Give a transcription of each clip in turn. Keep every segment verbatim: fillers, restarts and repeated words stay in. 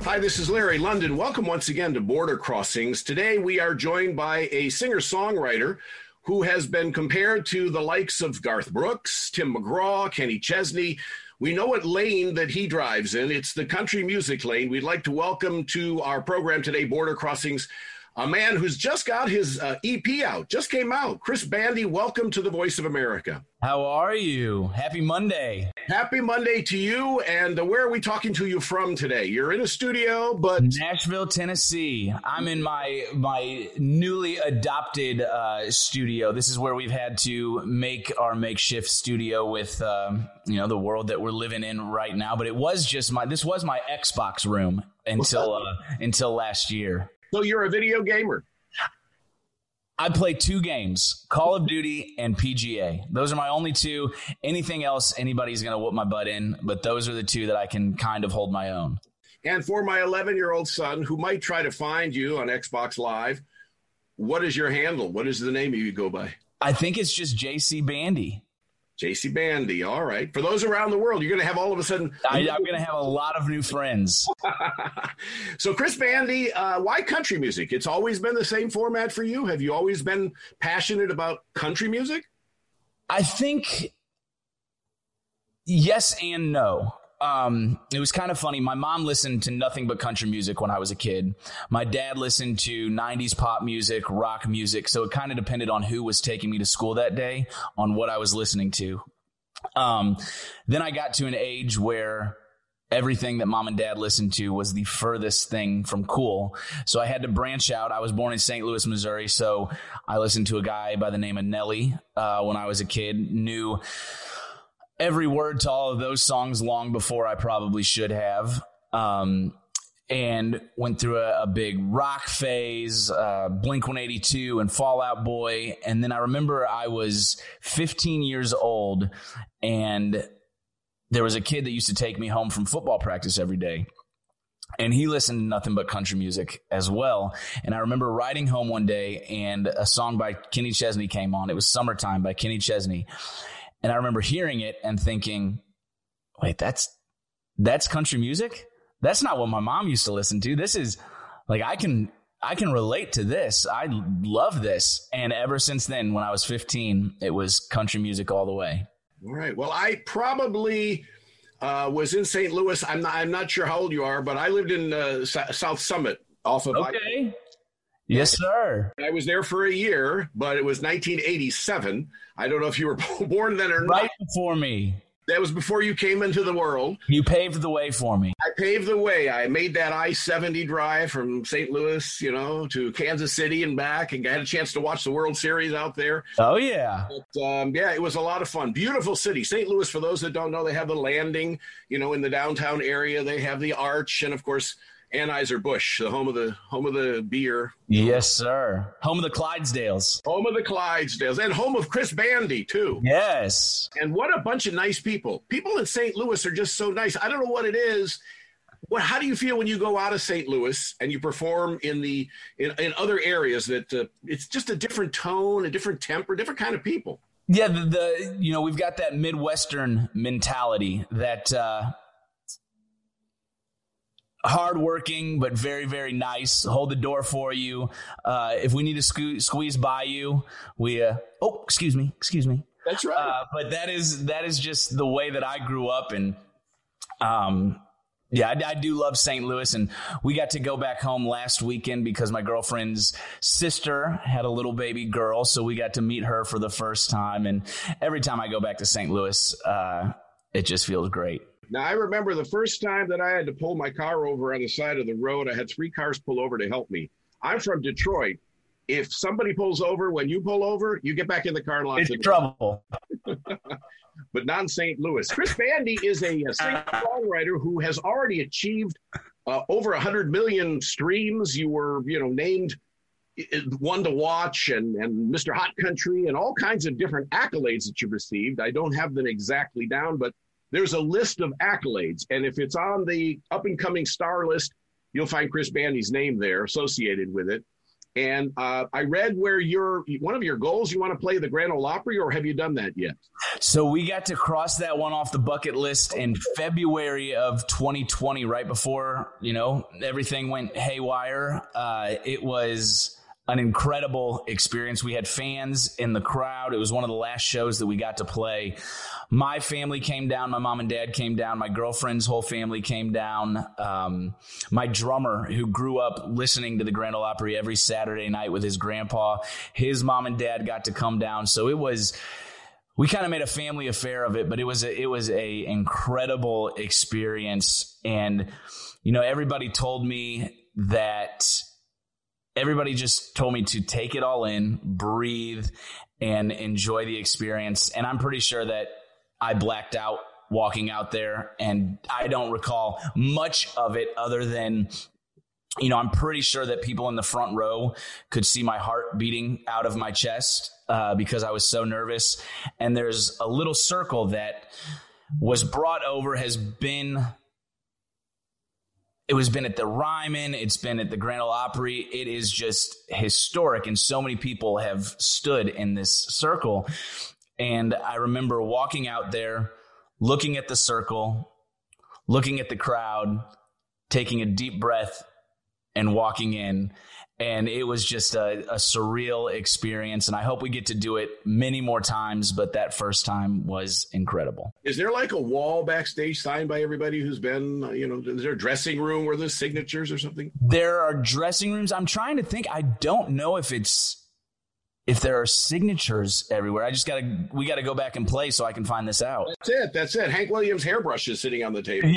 Hi, this is Larry London. Welcome once again to Border Crossings. Today we are joined by a singer-songwriter who has been compared to the likes of Garth Brooks, Tim McGraw, Kenny Chesney. We know what lane that he drives in. It's the country music lane. We'd like to welcome to our program today, Border Crossings, a man who's just got his uh, E P out, just came out. Chris Bandy, welcome to the Voice of America. How are you? Happy Monday. Happy Monday to you. And uh, where are we talking to you from today? You're in a studio, but... Nashville, Tennessee. I'm in my my newly adopted uh, studio. This is where we've had to make our makeshift studio with, um, you know, the world that we're living in right now. But it was just my, this was my Xbox room until uh, until last year. So you're a video gamer? I play two games, Call of Duty and P G A. Those are my only two. Anything else, anybody's going to whoop my butt in, but those are the two that I can kind of hold my own. And for my eleven-year-old son, who might try to find you on Xbox Live, what is your handle? What is the name you go by? I think it's just J C Bandy. J C Bandy, all right. For those around the world, you're going to have all of a sudden... I, I'm going to have a lot of new friends. So, Chris Bandy, uh, why country music? It's always been the same format for you? Have you always been passionate about country music? I think yes and no. Um, it was kind of funny. My mom listened to nothing but country music when I was a kid. My dad listened to nineties pop music, rock music. So it kind of depended on who was taking me to school that day on what I was listening to. Um, then I got to an age where everything that mom and dad listened to was the furthest thing from cool. So I had to branch out. I was born in Saint Louis, Missouri. So I listened to a guy by the name of Nelly, uh, when I was a kid, knew every word to all of those songs long before I probably should have, um, and went through a, a big rock phase, uh, Blink one eighty-two and Fall Out Boy. And then I remember I was fifteen years old, and there was a kid that used to take me home from football practice every day. And he listened to nothing but country music as well. And I remember riding home one day, and a song by Kenny Chesney came on. It was Summertime by Kenny Chesney. And I remember hearing it and thinking, wait, that's that's country music? That's not what my mom used to listen to. This is like, I can I can relate to this. I love this. And ever since then, when I was fifteen, it was country music all the way. All right. Well, I probably uh, was in Saint Louis. I'm not, I'm not sure how old you are, but I lived in uh, S- South Summit off of. Okay. I- Yes, sir. I was there for a year, but it was nineteen eighty-seven. I don't know if you were born then or not. Right before me. That was before you came into the world. You paved the way for me. I paved the way. I made that I seventy drive from Saint Louis, you know, to Kansas City and back, and got a chance to watch the World Series out there. Oh, yeah. But, um, yeah, it was a lot of fun. Beautiful city. Saint Louis, for those that don't know, they have the Landing, you know, in the downtown area. They have the Arch, and, of course, Anheuser-Busch, the home of the home of the beer. Yes, sir. Home of the Clydesdales. Home of the Clydesdales, and home of Chris Bandy, too. Yes. And what a bunch of nice people. People in Saint Louis are just so nice. I don't know what it is. What? How do you feel when you go out of Saint Louis and you perform in the in, in other areas that uh, it's just a different tone, a different temper, different kind of people? Yeah, the, the you know, we've got that Midwestern mentality that uh hardworking, but very, very nice. Hold the door for you. Uh, if we need to sque- squeeze by you, we, uh, oh, excuse me, excuse me. That's right. Uh, but that is, that is just the way that I grew up. And, um, yeah, I, I do love Saint Louis, and we got to go back home last weekend because my girlfriend's sister had a little baby girl. So we got to meet her for the first time. And every time I go back to Saint Louis, uh, it just feels great. Now, I remember the first time that I had to pull my car over on the side of the road. I had three cars pull over to help me. I'm from Detroit. If somebody pulls over, when you pull over, you get back in the car and lock It's the door. trouble. But not in Saint Louis. Chris Bandy is a, a singer-songwriter who has already achieved uh, over one hundred million streams. You were, you know, named one to watch and, and Mister Hot Country and all kinds of different accolades that you've received. I don't have them exactly down, but there's a list of accolades, and if it's on the up-and-coming star list, you'll find Chris Bandy's name there associated with it. And uh, I read where you're one of your goals, you want to play the Grand Ole Opry, or have you done that yet? So we got to cross that one off the bucket list in February of twenty twenty, right before, you know, everything went haywire. Uh, it was an incredible experience. We had fans in the crowd. It was one of the last shows that we got to play. My family came down. My mom and dad came down. My girlfriend's whole family came down. Um, my drummer, who grew up listening to the Grand Ole Opry every Saturday night with his grandpa, his mom and dad got to come down. So it was, we kind of made a family affair of it, but it was a, it was a incredible experience. And, you know, everybody told me that Everybody just told me to take it all in, breathe, and enjoy the experience. And I'm pretty sure that I blacked out walking out there, and I don't recall much of it other than, you know, I'm pretty sure that people in the front row could see my heart beating out of my chest uh, because I was so nervous. And there's a little circle that was brought over, has been It was been at the Ryman. It's been at the Grand Ole Opry. It is just historic, and so many people have stood in this circle. And I remember walking out there, looking at the circle, looking at the crowd, taking a deep breath, and walking in. And it was just a, a surreal experience. And I hope we get to do it many more times, but that first time was incredible. Is there like a wall backstage signed by everybody who's been, you know, is there a dressing room where there's signatures or something? There are dressing rooms. I'm trying to think. I don't know if it's, if there are signatures everywhere. I just got to, we got to go back and play so I can find this out. That's it. That's it. Hank Williams' hairbrush is sitting on the table.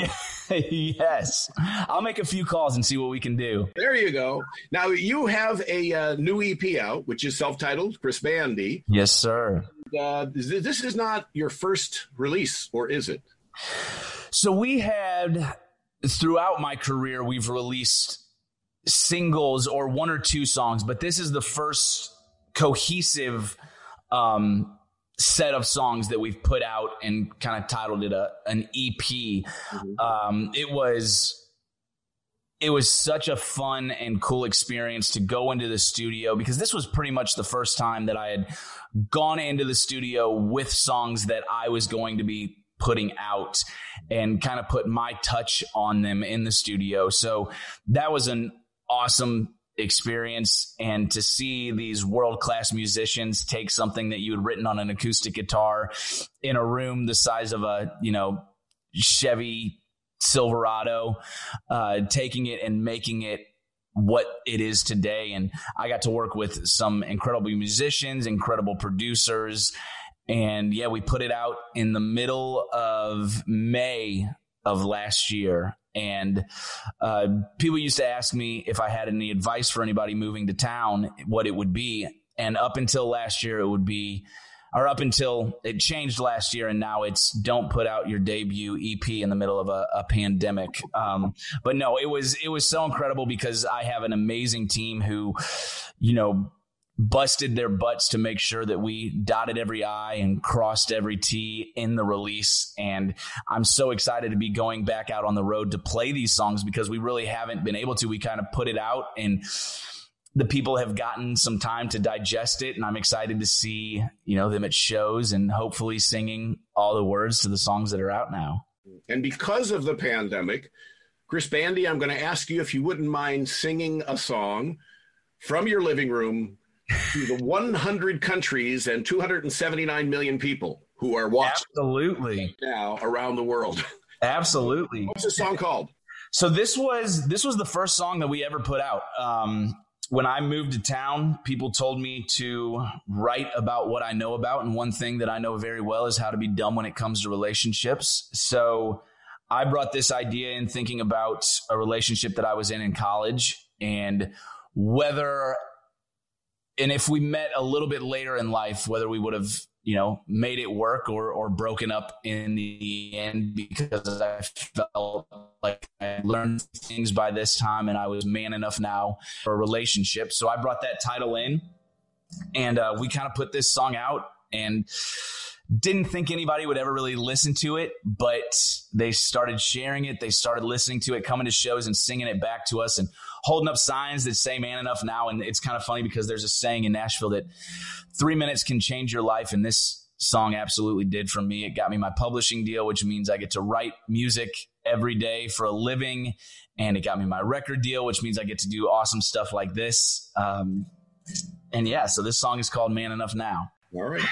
Yes. I'll make a few calls and see what we can do. There you go. Now, you have a uh, new E P out, which is self-titled, Chris Bandy. Yes, sir. Uh, this is not your first release, or is it? So we had, throughout my career, we've released singles or one or two songs, but this is the first cohesive um, set of songs that we've put out and kind of titled it a, an E P. Mm-hmm. Um, it was, it was such a fun and cool experience to go into the studio, because this was pretty much the first time that I had gone into the studio with songs that I was going to be putting out and kind of put my touch on them in the studio. So that was an awesome experience, and to see these world-class musicians take something that you had written on an acoustic guitar in a room the size of a, you know, Chevy Silverado, uh, taking it and making it what it is today. And I got to work with some incredible musicians, incredible producers. And yeah, we put it out in the middle of May of last year. And uh, people used to ask me if I had any advice for anybody moving to town, what it would be. And up until last year, it would be, or up until it changed last year, and now it's don't put out your debut E P in the middle of a, a pandemic. Um, but no, it was it was so incredible, because I have an amazing team who, you know, busted their butts to make sure that we dotted every I and crossed every T in the release. And I'm so excited to be going back out on the road to play these songs, because we really haven't been able to. We kind of put it out and the people have gotten some time to digest it. And I'm excited to see, you know, them at shows and hopefully singing all the words to the songs that are out now. And because of the pandemic, Chris Bandy, I'm going to ask you if you wouldn't mind singing a song from your living room to the one hundred countries and two hundred seventy-nine million people who are watching Absolutely. now around the world. Absolutely. What's the song called? So this was this was the first song that we ever put out. Um, when I moved to town, people told me to write about what I know about. And one thing that I know very well is how to be dumb when it comes to relationships. So I brought this idea in thinking about a relationship that I was in in college, and whether And if we met a little bit later in life, whether we would have, you know, made it work or or broken up in the end, because I felt like I learned things by this time and I was man enough now for a relationship. So I brought that title in, and uh, we kind of put this song out. And didn't think anybody would ever really listen to it, but they started sharing it. They started listening to it, coming to shows and singing it back to us and holding up signs that say Man Enough Now. And it's kind of funny because there's a saying in Nashville that three minutes can change your life. And this song absolutely did for me. It got me my publishing deal, which means I get to write music every day for a living. And it got me my record deal, which means I get to do awesome stuff like this. Um, and yeah, so this song is called Man Enough Now. All right.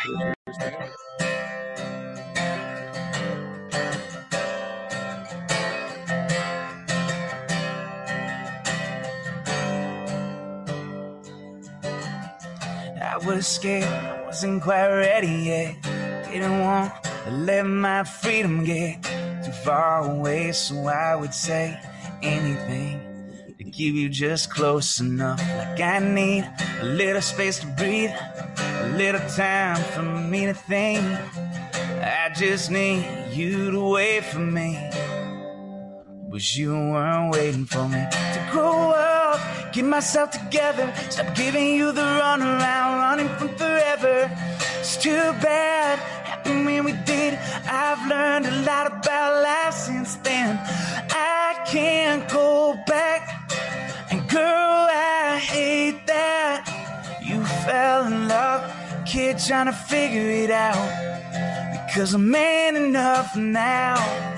I was scared, I wasn't quite ready yet. Didn't want to let my freedom get too far away, so I would say anything to keep you just close enough. Like I need a little space to breathe, a little time for me to think. I just need you to wait for me, but you weren't waiting for me to grow up, get myself together, stop giving you the runaround, running from forever. It's too bad, happened when we did. I've learned a lot about life since then. I can't go back, and girl, I hate that you fell in love, kid trying to figure it out, because I'm man enough now.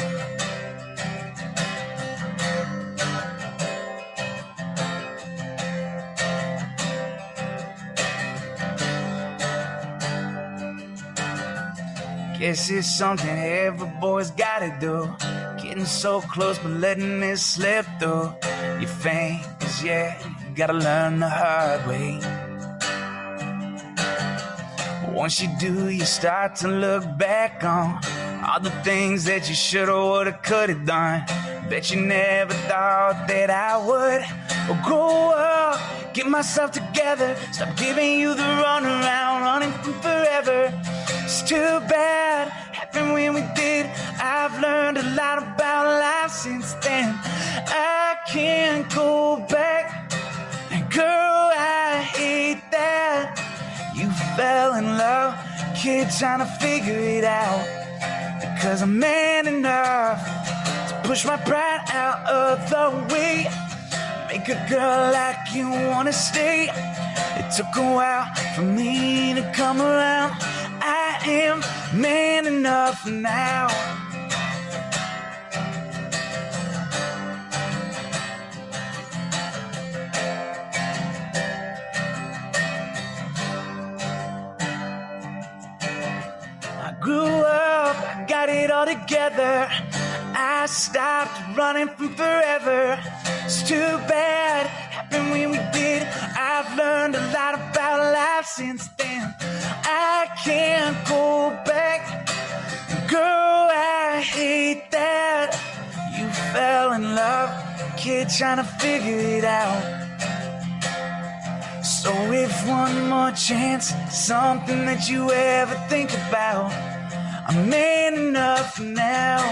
Guess it's something every boy's gotta do, getting so close but letting it slip through your fingers. Yeah, you gotta learn the hard way. Once you do, you start to look back on all the things that you shoulda, woulda, coulda done. Bet you never thought that I would or grow up, get myself together, stop giving you the runaround, running from forever. It's too bad, happened when we did. I've learned a lot about life since then. I can't go back, and girl, I hate that you fell in love, kid trying to figure it out, because I'm man enough to push my pride out of the way, make a girl like you wanna stay. It took a while for me to come around. I am man enough now. I grew up, I got it all together. I stopped running from forever. It's too bad, happened when we did. I've learned a lot about life since then. I can't go back, girl, I hate that you fell in love, kid trying to figure it out. So if one more chance, something that you ever think about, I'm man enough now.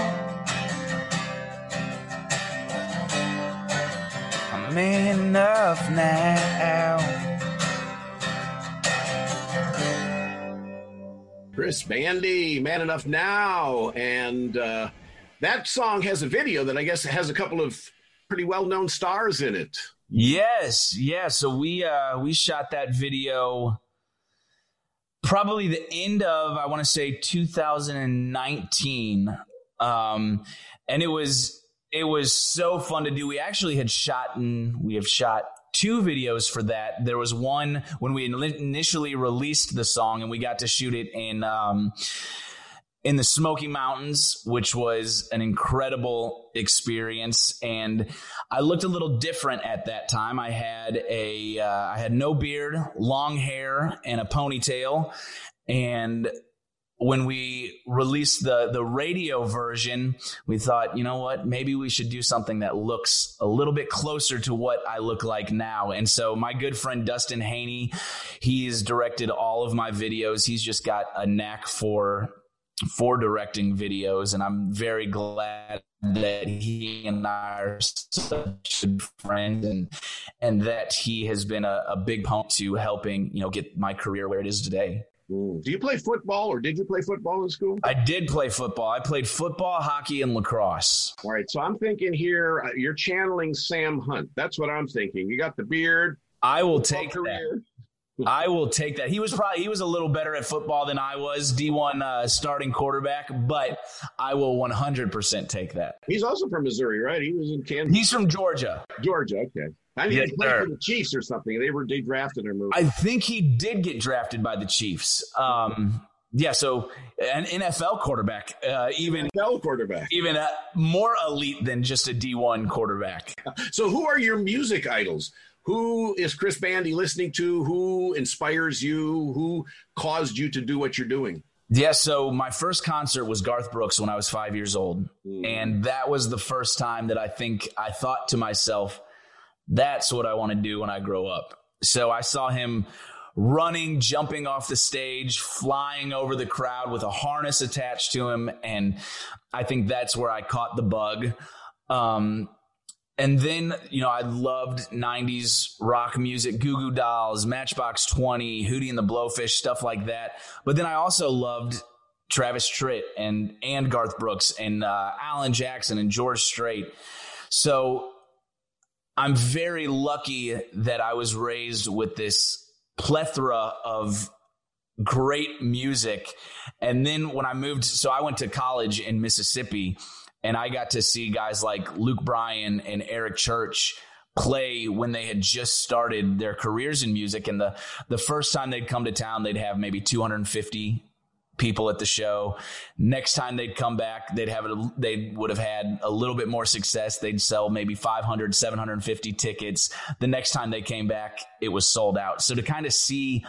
I'm man enough now. Chris Bandy, Man Enough Now. And uh, that song has a video that I guess has a couple of pretty well-known stars in it. Yes, yeah. So we uh, we shot that video probably the end of, I want to say, two thousand nineteen. Um, and it was it was so fun to do. We actually had shot and we have shot two videos for that. There was one when we initially released the song, and we got to shoot it in um, in the Smoky Mountains, which was an incredible experience. And I looked a little different at that time. I had a uh, I had no beard, long hair, and a ponytail. And when we released the the radio version, we thought, you know what, maybe we should do something that looks a little bit closer to what I look like now. And so my good friend Dustin Haney, he's directed all of my videos. He's just got a knack for for directing videos, and I'm very glad that he and I are such good friends, and and that he has been a, a big punk to helping, you know, get my career where it is today. Mm. Do you play football, or did you play football in school? I did play football. I played football, hockey, and lacrosse. All right, so I'm thinking here, uh, you're channeling Sam Hunt. That's what I'm thinking. You got the beard. I will take that. I will take that. He was probably he was a little better at football than I was, D one uh, starting quarterback, but I will one hundred percent take that. He's also from Missouri, right? He was in Kansas. He's from Georgia. Georgia, okay. I need Yes, to play sir. for the Chiefs or something. They were they drafted him. I think he did get drafted by the Chiefs. Um, yeah, so an N F L quarterback, uh, even N F L quarterback, even uh, more elite than just a D one quarterback. So, who are your music idols? Who is Chris Bandy listening to? Who inspires you? Who caused you to do what you're doing? Yeah, so my first concert was Garth Brooks when I was five years old, mm. and that was the first time that I think I thought to myself, that's what I want to do when I grow up. So I saw him running, jumping off the stage, flying over the crowd with a harness attached to him. And I think that's where I caught the bug. Um, and then, you know, I loved nineties rock music, Goo Goo Dolls, Matchbox twenty, Hootie and the Blowfish, stuff like that. But then I also loved Travis Tritt and, and Garth Brooks and uh, Alan Jackson and George Strait. So I'm very lucky that I was raised with this plethora of great music. And then when I moved, so I went to college in Mississippi, and I got to see guys like Luke Bryan and Eric Church play when they had just started their careers in music. And the, the first time they'd come to town, they'd have maybe two hundred fifty people at the show. Next time they'd come back, they'd have it, they would have had a little bit more success. They'd sell maybe five hundred, seven hundred fifty tickets. The next time they came back, it was sold out. So to kind of see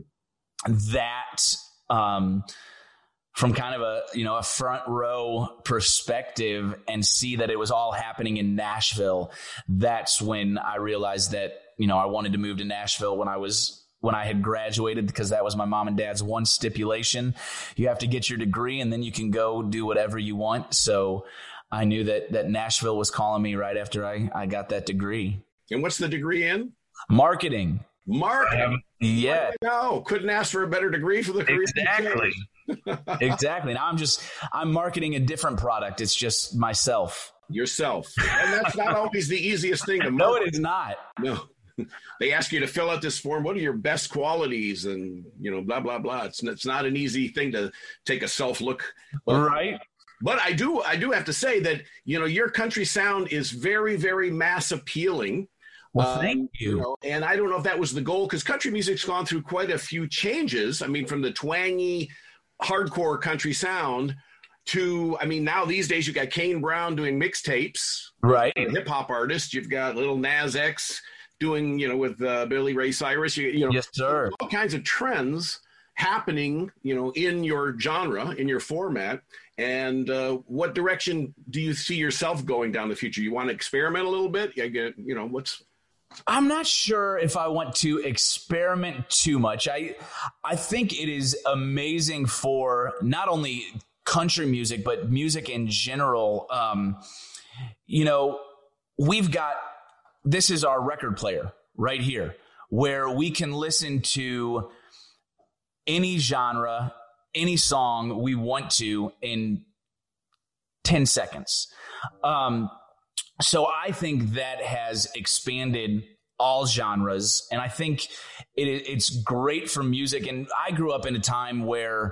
that um, from kind of a, you know, a front row perspective and see that it was all happening in Nashville, that's when I realized that, you know, I wanted to move to Nashville when I was when I had graduated, because that was my mom and dad's one stipulation. You have to get your degree and then you can go do whatever you want. So I knew that that Nashville was calling me right after I, I got that degree. And what's the degree in? Marketing. Marketing. Um, yeah. No, couldn't ask for a better degree for the career. Exactly. Exactly. Now I'm just, I'm marketing a different product. It's just myself. Yourself. And that's not always the easiest thing to market. No, it is not. No. They ask you to fill out this form. What are your best qualities? And, you know, blah, blah, blah. It's, it's not an easy thing to take a self look. Right. But I do, I do have to say that, you know, your country sound is very, very mass appealing. Well, thank um, you. you know, and I don't know if that was the goal, because country music's gone through quite a few changes. I mean, from the twangy, hardcore country sound to, I mean, now these days you've got Kane Brown doing mixtapes. Right. Hip hop artists. You've got Little Nas X doing, you know, with uh, Billy Ray Cyrus, you, you know, yes, sir. All kinds of trends happening, you know, in your genre, in your format. And uh, what direction do you see yourself going down the future? You want to experiment a little bit? You know, what's... I'm not sure if I want to experiment too much. I, I think it is amazing for not only country music, but music in general. Um, you know, we've got, this is our record player right here, where we can listen to any genre, any song we want to in ten seconds. Um, so I think that has expanded all genres. And I think it, it's great for music. And I grew up in a time where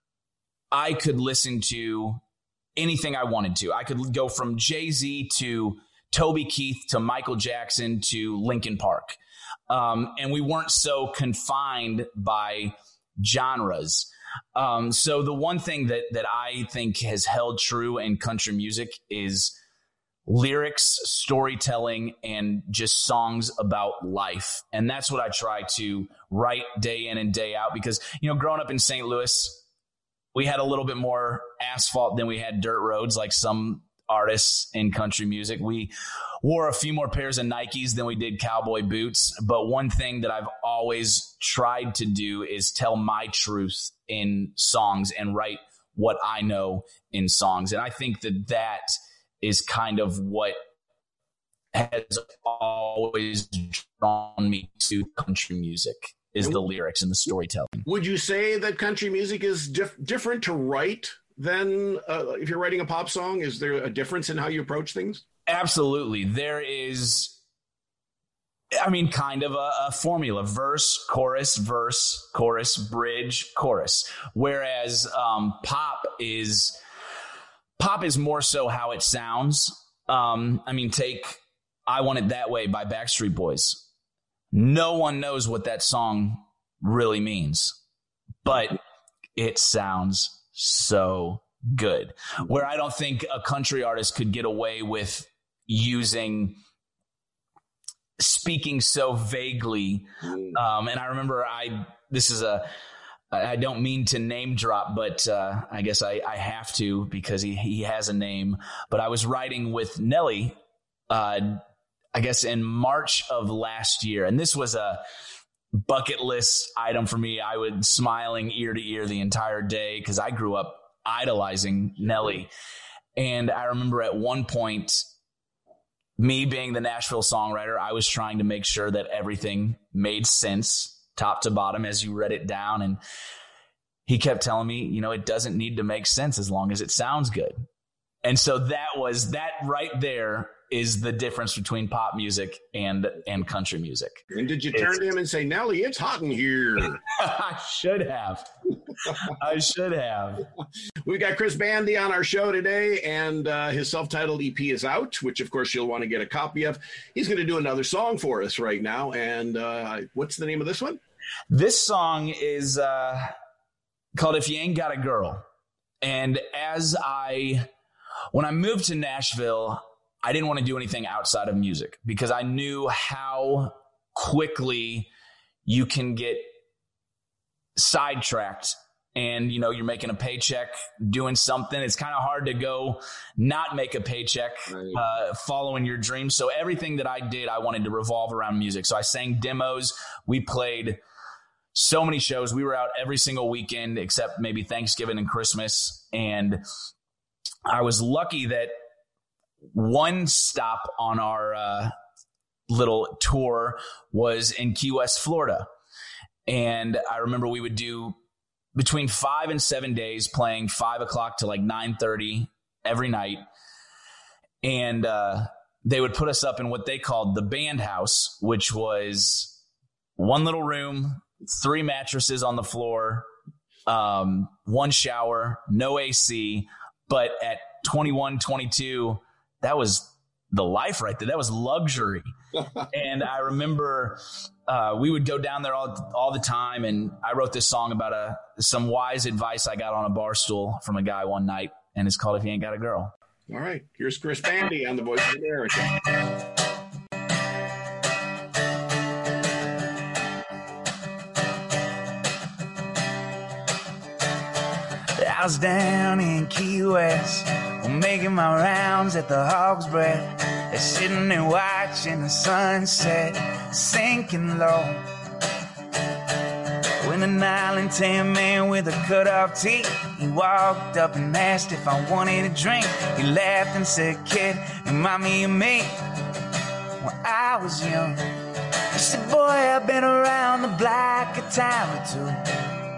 I could listen to anything I wanted to. I could go from Jay-Z to Toby Keith to Michael Jackson to Linkin Park. Um, and we weren't so confined by genres. Um, so the one thing that, that I think has held true in country music is lyrics, storytelling, and just songs about life. And that's what I try to write day in and day out, because, you know, growing up in Saint Louis, we had a little bit more asphalt than we had dirt roads, like some artists in country music. We wore a few more pairs of Nikes than we did cowboy boots. But one thing that I've always tried to do is tell my truth in songs and write what I know in songs. And I think that that is kind of what has always drawn me to country music, is the lyrics and the storytelling. Would you say that country music is dif- different to write than uh, if you're writing a pop song? Is there a difference in how you approach things? Absolutely. There is, I mean, kind of a, a formula: verse, chorus, verse, chorus, bridge, chorus. Whereas um, pop is pop is more so how it sounds. Um, I mean, take "I Want It That Way" by Backstreet Boys. No one knows what that song really means, but it sounds so good. Where I don't think a country artist could get away with using speaking so vaguely. Um, and I remember I, this is a, I don't mean to name drop, but uh, I guess I, I have to because he, he has a name. But I was writing with Nelly, uh, I guess in March of last year. And this was a bucket list item for me. I was smiling ear to ear the entire day because I grew up idolizing Nelly. And I remember at one point, me being the Nashville songwriter, I was trying to make sure that everything made sense top to bottom as you read it down. And he kept telling me, you know, it doesn't need to make sense as long as it sounds good. And so that was that right there is the difference between pop music and and country music. And did you turn it's, to him and say, Nelly, it's hot in here? I should have. I should have. We've got Chris Bandy on our show today, and uh, his self-titled E P is out, which, of course, you'll want to get a copy of. He's going to do another song for us right now. And uh, what's the name of this one? This song is uh, called If You Ain't Got a Girl. And as I, when I moved to Nashville, I didn't want to do anything outside of music because I knew how quickly you can get sidetracked and, you know, you're making a paycheck doing something. It's kind of hard to go not make a paycheck uh, following your dreams. So everything that I did, I wanted to revolve around music. So I sang demos. We played so many shows. We were out every single weekend except maybe Thanksgiving and Christmas. And I was lucky that one stop on our uh, little tour was in Key West, Florida. And I remember we would do between five and seven days playing five o'clock to like nine thirty every night. And uh, they would put us up in what they called the band house, which was one little room, three mattresses on the floor, um, one shower, no A C. But at twenty-one, twenty-two, that was the life right there. That was luxury. And I remember uh, we would go down there all, all the time. And I wrote this song about a, some wise advice I got on a bar stool from a guy one night. And it's called If You Ain't Got a Girl. All right. Here's Chris Bandy on the Voice of America. I was down in Key West, making my rounds at the Hog's Breath, sitting there watching the sunset sinking low. When an island tan man with a cut-off teeth, he walked up and asked if I wanted a drink. He laughed and said, kid, remind me of me when I was young. He said, boy, I've been around the block a time or two.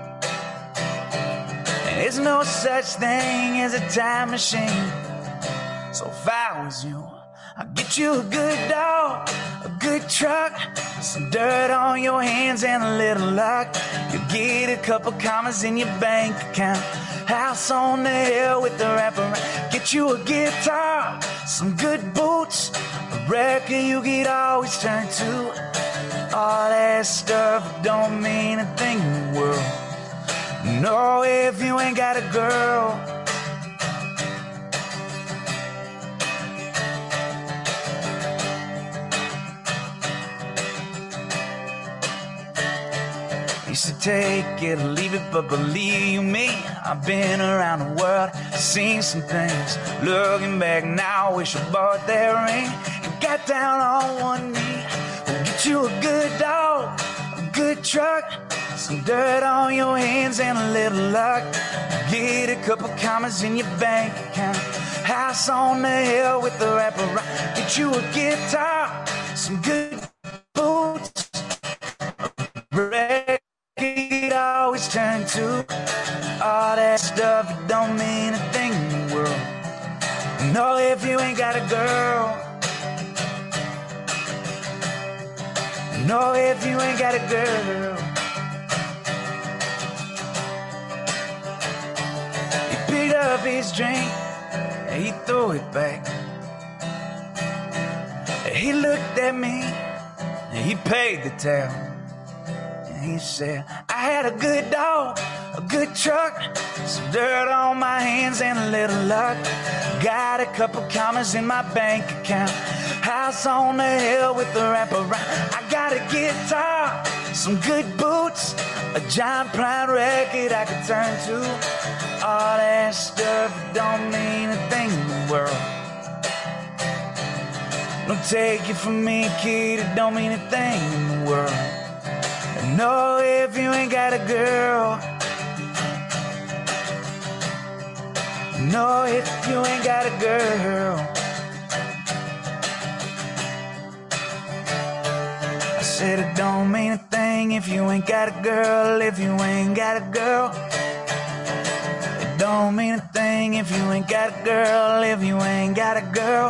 There's no such thing as a time machine. So if I was you, I'd get you a good dog, a good truck, some dirt on your hands and a little luck. You'll get a couple commas in your bank account, house on the hill with the wraparound. Get you a guitar, some good boots, a record you could always turn to. All that stuff don't mean a thing in the world. No, if you ain't got a girl. Used to take it or leave it, but believe me, I've been around the world, seen some things. Looking back now, wish I bought that ring and got down on one knee. We'll get you a good dog, a good truck, some dirt on your hands and a little luck. Get a couple commas in your bank account, house on the hill with the wraparound. Get you a guitar, some good boots, a record a girl, no, if you ain't got a girl. He picked up his drink and he threw it back. He looked at me and he paid the tab. And he said, I had a good dog, a good truck, some dirt on my hands and a little luck. Got a couple commas in my bank account, house on the hill with the wraparound. I got a guitar, some good boots, a John Prine record I could turn to. All that stuff don't mean a thing in the world. Don't take it from me, kid, it don't mean a thing in the world. No, if you ain't got a girl. No, if you ain't got a girl. I said it don't mean a thing if you ain't got a girl. If you ain't got a girl. It don't mean a thing if you ain't got a girl. If you ain't got a girl.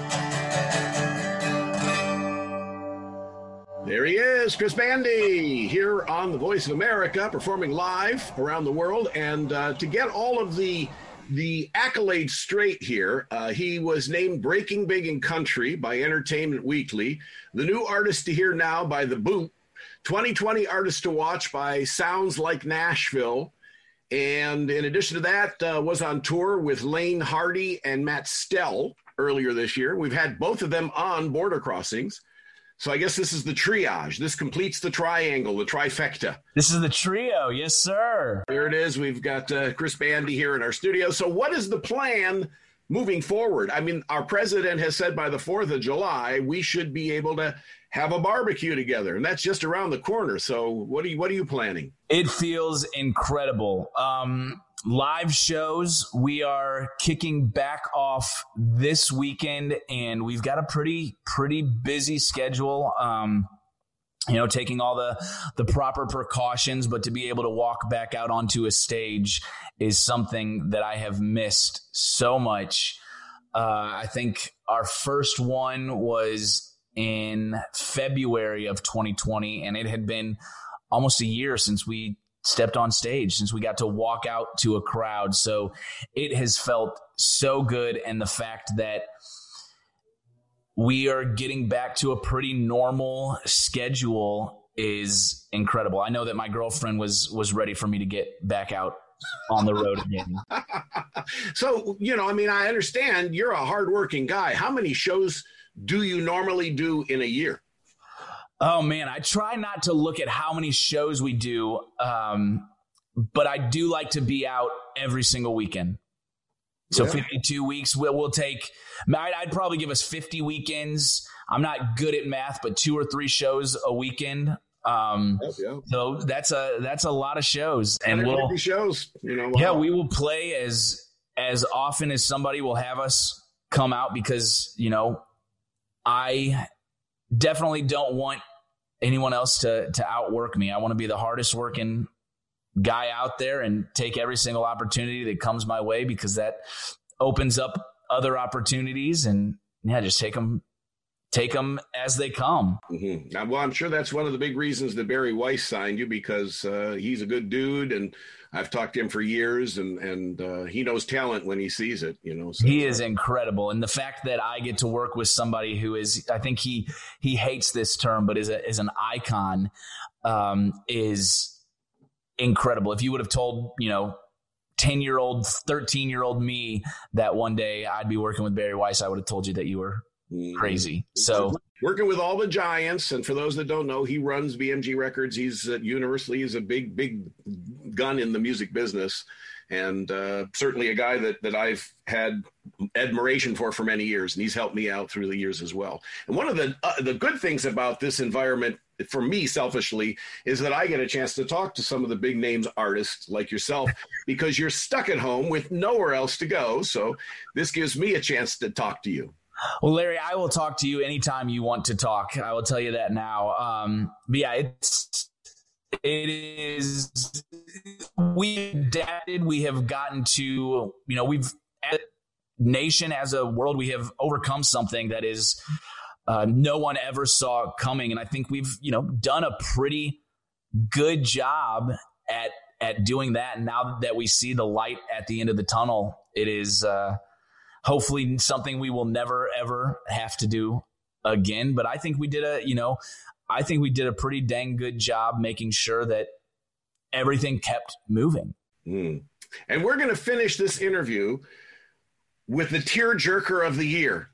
There he is, Chris Bandy, here on The Voice of America, performing live around the world. And uh, to get all of the the accolades straight here, uh, he was named Breaking Big in Country by Entertainment Weekly, the new artist to hear now by The Boot, twenty twenty artist to watch by Sounds Like Nashville. And in addition to that, uh, was on tour with Lane Hardy and Matt Stell earlier this year. We've had both of them on Border Crossings. So I guess this is the triage. This completes the triangle, the trifecta. This is the trio. Yes, sir. Here it is. We've got uh, Chris Bandy here in our studio. So what is the plan moving forward? I mean, our president has said by the fourth of July, we should be able to have a barbecue together. And that's just around the corner. So what are you, what are you planning? It feels incredible. Um, live shows, we are kicking back off this weekend, and we've got a pretty, pretty busy schedule. Um, you know, taking all the, the proper precautions, but to be able to walk back out onto a stage is something that I have missed so much. Uh, I think our first one was in February of twenty twenty, and it had been almost a year since we stepped on stage, since we got to walk out to a crowd. So it has felt so good. And the fact that we are getting back to a pretty normal schedule is incredible. I know that my girlfriend was, was ready for me to get back out on the road again. So, you know, I mean, I understand you're a hardworking guy. How many shows do you normally do in a year? Oh, man, I try not to look at how many shows we do, um, but I do like to be out every single weekend. So yeah. fifty-two weeks, we'll, we'll take – I'd, I'd probably give us fifty weekends. I'm not good at math, but two or three shows a weekend. Um, oh, yeah. So that's a that's a lot of shows. And we'll shows, you know. Wow. Yeah, we will play as as often as somebody will have us come out because, you know, I – definitely don't want anyone else to to outwork me. I want to be the hardest working guy out there and take every single opportunity that comes my way because that opens up other opportunities and yeah, just take them take them as they come. Mm-hmm. Now, well, I'm sure that's one of the big reasons that Barry Weiss signed you because uh, he's a good dude and I've talked to him for years and, and uh, he knows talent when he sees it, you know. So. He is incredible. And the fact that I get to work with somebody who is, I think he, he hates this term, but is a, is an icon um, is incredible. If you would have told, you know, ten year old, thirteen year old me that one day I'd be working with Barry Weiss, I would have told you that you were crazy. So working with all the giants, and for those that don't know, he runs B M G Records. He's at Universal. He's a big, big gun in the music business, and uh, certainly a guy that that I've had admiration for for many years, and he's helped me out through the years as well. And one of the uh, the good things about this environment, for me selfishly, is that I get a chance to talk to some of the big names artists like yourself because you're stuck at home with nowhere else to go. So this gives me a chance to talk to you. Well, Larry, I will talk to you anytime you want to talk. I will tell you that now. Um, but yeah, it's, it is, we adapted. We have gotten to, you know, we've, nation, as a world, we have overcome something that is uh, no one ever saw coming. And I think we've, you know, done a pretty good job at at doing that. And now that we see the light at the end of the tunnel, it is uh, hopefully something we will never, ever have to do again. But I think we did a, you know, I think we did a pretty dang good job making sure that everything kept moving. Mm. And we're going to finish this interview with the tearjerker of the year,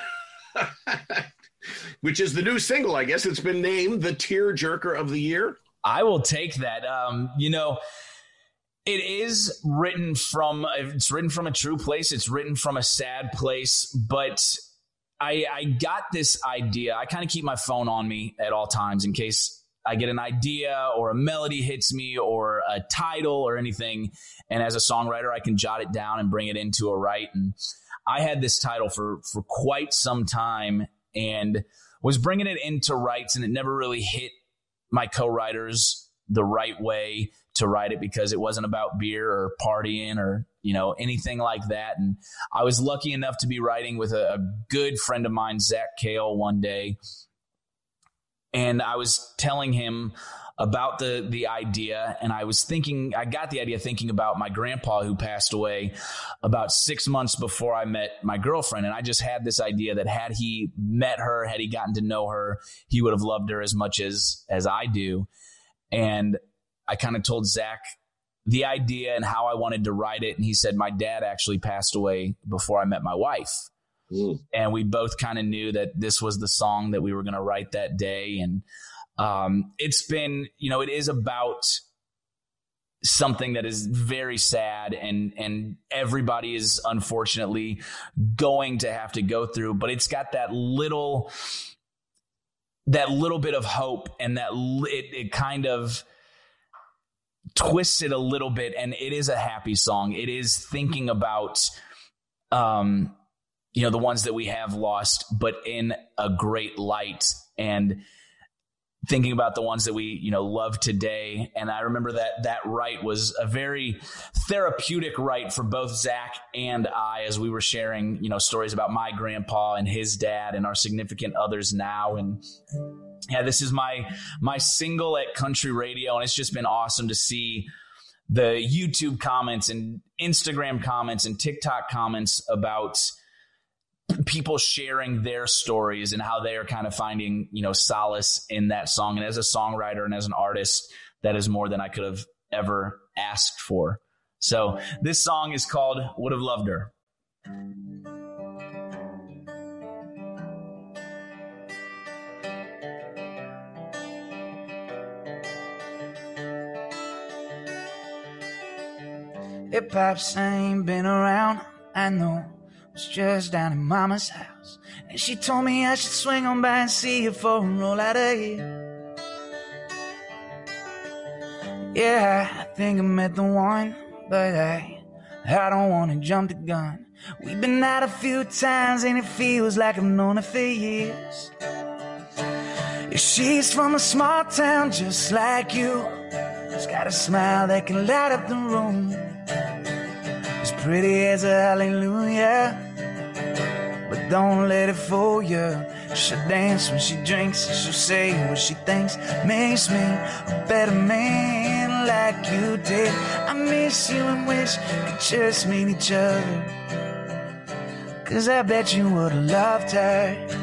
which is the new single. I guess it's been named the tearjerker of the year. I will take that. Um, you know, it is written from, it's written from a true place. It's written from a sad place, but I, I got this idea. I kind of keep my phone on me at all times in case I get an idea or a melody hits me or a title or anything. And as a songwriter, I can jot it down and bring it into a write. And I had this title for, for quite some time and was bringing it into writes, and it never really hit my co-writers the right way to write it because it wasn't about beer or partying or, you know, anything like that. And I was lucky enough to be writing with a, a good friend of mine, Zach Kale, one day. And I was telling him about the the idea, and I was thinking, I got the idea thinking about my grandpa who passed away about six months before I met my girlfriend. And I just had this idea that had he met her, had he gotten to know her, he would have loved her as much as as I do. And I kind of told Zach the idea and how I wanted to write it. And he said, my dad actually passed away before I met my wife. Mm. And we both kind of knew that this was the song that we were going to write that day. And um, it's been, you know, it is about something that is very sad and, and everybody is unfortunately going to have to go through, but it's got that little, that little bit of hope, and that it, it kind of twists it a little bit. And it is a happy song. It is thinking about, um, you know, the ones that we have lost, but in a great light, and thinking about the ones that we, you know, love today. And I remember that that write was a very therapeutic write for both Zach and I, as we were sharing, you know, stories about my grandpa and his dad and our significant others now. And yeah, this is my, my single at country radio. And it's just been awesome to see the YouTube comments and Instagram comments and TikTok comments about people sharing their stories and how they are kind of finding, you know, solace in that song. And as a songwriter and as an artist, that is more than I could have ever asked for. So this song is called Would Have Loved Her. Hip Pops ain't been around, I know. Was just down in Mama's house, and she told me I should swing on by and see her for a roll out of here. Yeah, I think I met the one, but I, I don't wanna jump the gun. We've been out a few times and it feels like I've known her for years. Yeah, she's from a small town just like you. She's got a smile that can light up the room. As pretty as a hallelujah, but don't let it fool you. She'll dance when she drinks, and she'll say what she thinks makes me a better man like you did. I miss you and wish we could just meet each other, 'cause I bet you would've loved her.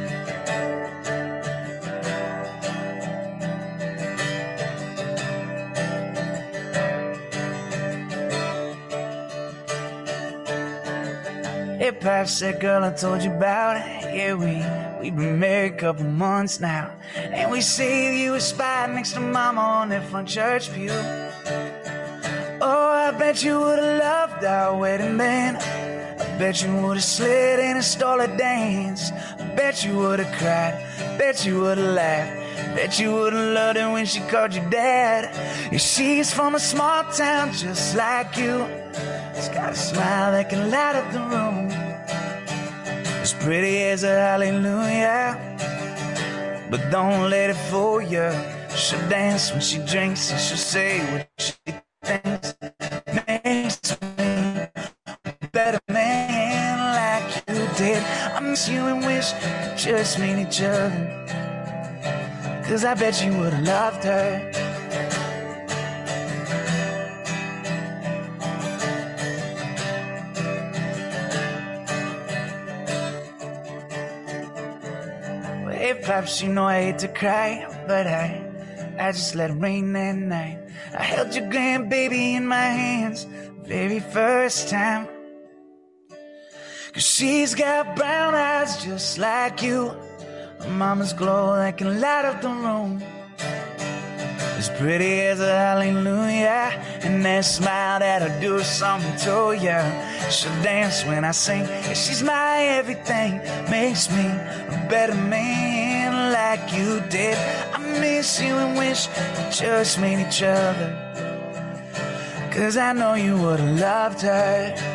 Hip Hop said, girl, I told you about it. Yeah, we, we've been married a couple months now, and we saved you a spot next to Mama on that front church pew. Oh, I bet you would've loved our wedding band. I bet you would've slid in and stole a dance. I bet you would've cried. Bet you would've laughed. Bet you would've loved her when she called you dad. Yeah, she's from a small town just like you. She's got a smile that can light up the room. As pretty as a hallelujah, but don't let it fool you. She'll dance when she drinks, and she'll say what she thinks makes me a better man just meet each other. Cause I bet you would've loved her. Well, hey, Pops, you know I hate to cry, but I, I just let it rain that night. I held your grandbaby in my hands, very first time. Cause she's got brown eyes just like you. Her mama's glow that can light up the room. As pretty as a hallelujah. And that smile that'll do something to ya. She'll dance when I sing. And she's my everything. Makes me a better man like you did. I miss you and wish we just made each other. Cause I know you would've loved her.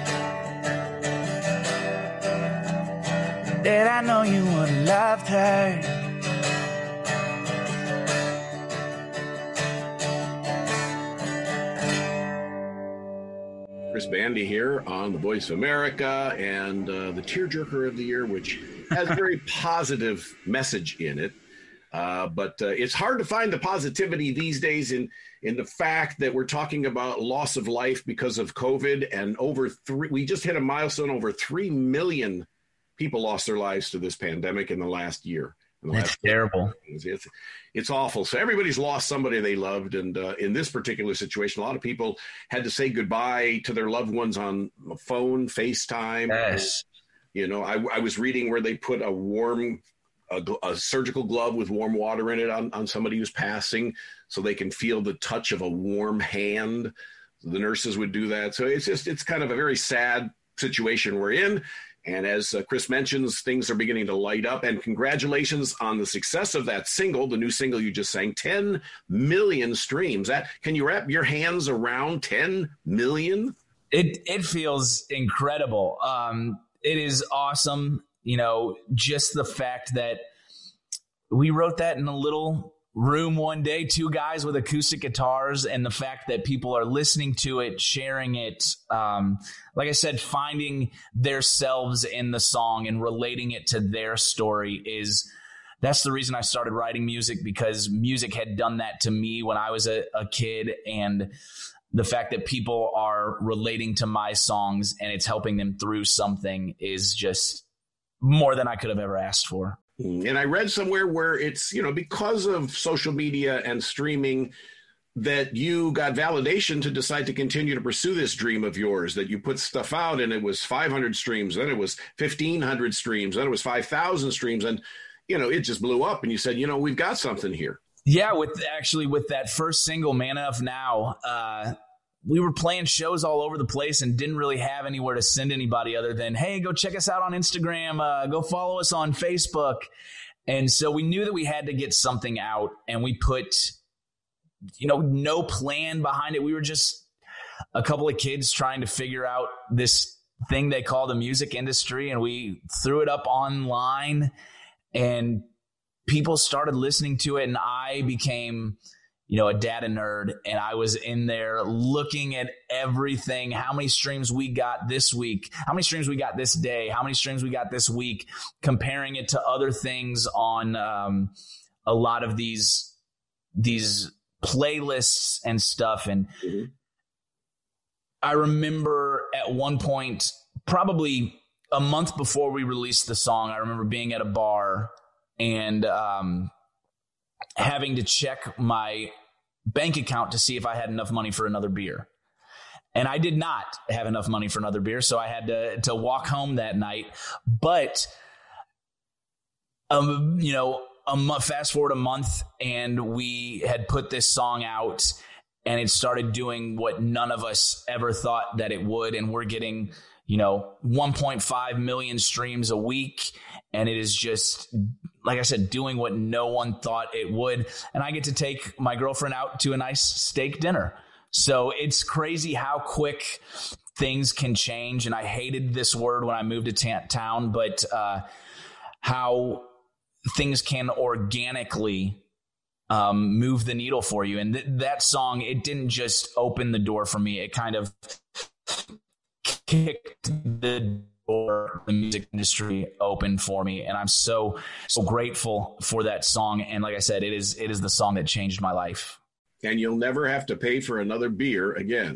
That I know you would've loved her. Chris Bandy here on the Voice of America and uh, the Tearjerker of the Year, which has a very positive message in it. Uh, but uh, it's hard to find the positivity these days in, in the fact that we're talking about loss of life because of COVID, and over three, we just hit a milestone, over three million people lost their lives to this pandemic in the last year. In the That's last terrible. It's, it's, it's awful. So everybody's lost somebody they loved. And uh, in this particular situation, a lot of people had to say goodbye to their loved ones on the phone, FaceTime. Yes. You know, I, I was reading where they put a warm, a, a surgical glove with warm water in it on, on somebody who's passing so they can feel the touch of a warm hand. The nurses would do that. So it's just, it's kind of a very sad situation we're in. And as uh, Chris mentions, things are beginning to light up. And congratulations on the success of that single, the new single you just sang, ten million streams. That, can you wrap your hands around ten million? It it feels incredible. Um, it is awesome. You know, just the fact that we wrote that in a little room one day, two guys with acoustic guitars, and the fact that people are listening to it, sharing it, um, like I said, finding themselves in the song and relating it to their story is, that's the reason I started writing music, because music had done that to me when I was a, a kid. And the fact that people are relating to my songs and it's helping them through something is just more than I could have ever asked for. And I read somewhere where it's, you know, because of social media and streaming, that you got validation to decide to continue to pursue this dream of yours, that you put stuff out and it was five hundred streams, then it was fifteen hundred streams, then it was five thousand streams. And, you know, it just blew up and you said, you know, we've got something here. Yeah, with actually with that first single, Man Enough Now, uh, we were playing shows all over the place and didn't really have anywhere to send anybody other than, hey, go check us out on Instagram, uh, go follow us on Facebook. And so we knew that we had to get something out, and we put, you know, no plan behind it. We were just a couple of kids trying to figure out this thing they call the music industry, and we threw it up online and people started listening to it, and I became, you know, a data nerd, and I was in there looking at everything, how many streams we got this week, how many streams we got this day, how many streams we got this week, comparing it to other things on um, a lot of these, these playlists and stuff. And mm-hmm. I remember at one point, probably a month before we released the song, I remember being at a bar and um, having to check my bank account to see if I had enough money for another beer. And I did not have enough money for another beer, so I had to, to walk home that night. But, um, you know, a month, fast forward a month, and we had put this song out, and it started doing what none of us ever thought that it would. And we're getting, you know, one point five million streams a week. And it is just, like I said, doing what no one thought it would. And I get to take my girlfriend out to a nice steak dinner. So it's crazy how quick things can change. And I hated this word when I moved to t- town, but uh, how things can organically um, move the needle for you. And th- that song, it didn't just open the door for me. It kind of kicked the door the music industry open for me. And I'm so, so grateful for that song. And like I said, it is, it is the song that changed my life. And you'll never have to pay for another beer again.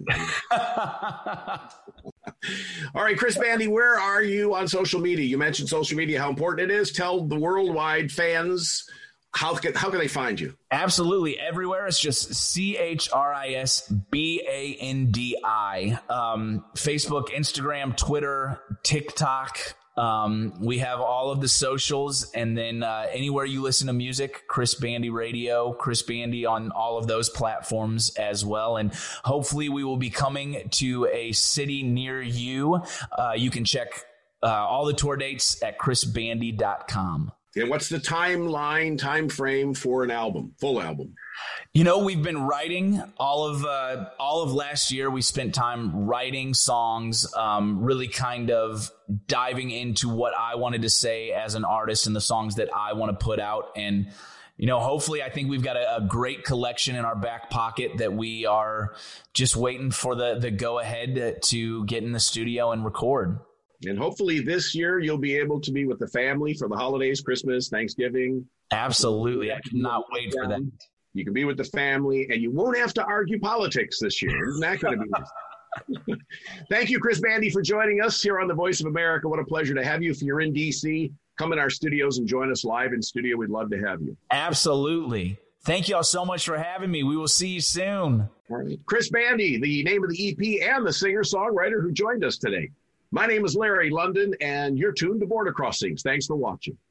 All right, Chris Bandy, where are you on social media? You mentioned social media, how important it is. Tell the worldwide fans, how can, how can they find you? Absolutely. Everywhere. It's just C H R I S B A N D I. Um, Facebook, Instagram, Twitter, TikTok. Um, we have all of the socials, and then uh, anywhere you listen to music, Chris Bandy Radio, Chris Bandy on all of those platforms as well. And hopefully we will be coming to a city near you. Uh, you can check uh, all the tour dates at chris bandy dot com. And what's the timeline, time frame for an album, full album? You know, we've been writing all of uh, all of last year. We spent time writing songs, um, really kind of diving into what I wanted to say as an artist and the songs that I want to put out. And, you know, hopefully I think we've got a, a great collection in our back pocket that we are just waiting for the, the go ahead to get in the studio and record. And hopefully this year you'll be able to be with the family for the holidays, Christmas, Thanksgiving. Absolutely. I cannot wait for that. You can be with the family, and you won't have to argue politics this year. Isn't that going to be nice? Thank you, Chris Bandy, for joining us here on The Voice of America. What a pleasure to have you. If you're in D C, come in our studios and join us live in studio. We'd love to have you. Absolutely. Thank you all so much for having me. We will see you soon. All right. Chris Bandy, the name of the E P and the singer-songwriter who joined us today. My name is Larry London, and you're tuned to Border Crossings. Thanks for watching.